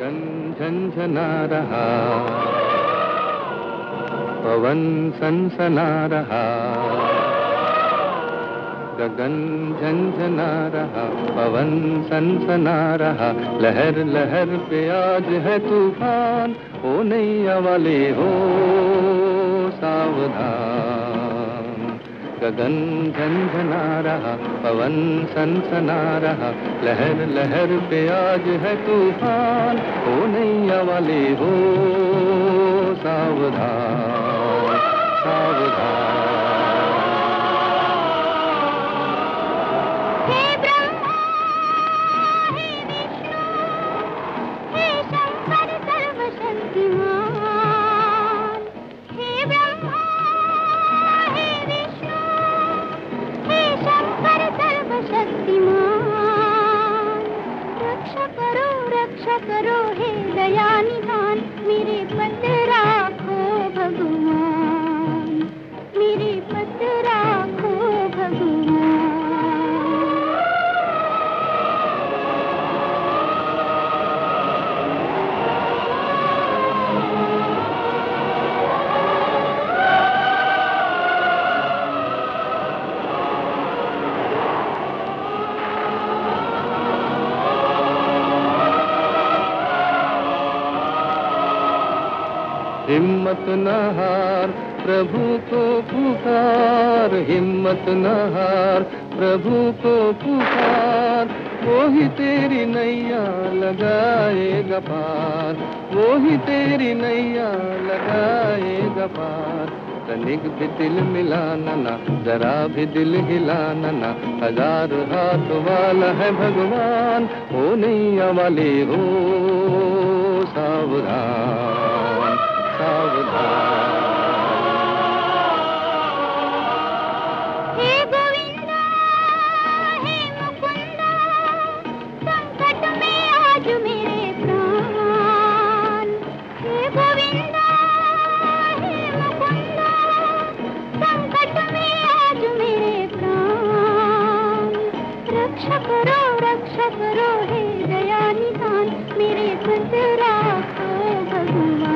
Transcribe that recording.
गगन झंझना रहा, पवन सनसना रहा, गगन झंझना रहा, पवन सनसना रहा, लहर लहर पे आज है तूफान, ओ नैया वाले हो सावधान। गगन झंझना रहा, पवन सनसना रहा, लहर लहर पे आज है तूफान, ओ नैया वाले हो सावधान सावधान। रक्षा करो हे दया निधान, मेरे पद राखो भगवान, मेरे पद राखो भगवान। हिम्मत न हार, प्रभु को पुकार, हिम्मत न हार, प्रभु को पुकार, वो ही तेरी नैया लगाएगा पार, वो ही तेरी नैया लगाएगा पार। तनिक भी दिल मिलाना ना, जरा भी दिल हिलाना ना, हजार हाथ वाला है भगवान, ओ नैया वाले हो सावधान सावधान। हे गोविंदा हे मुकुंदा, संकट में आज मेरे प्राण। हे गोविंदा हे मुकुंदा, संकट में आज मेरे प्राण। रक्षा करो हे दया निधान, मेरे पद राखो भगवान।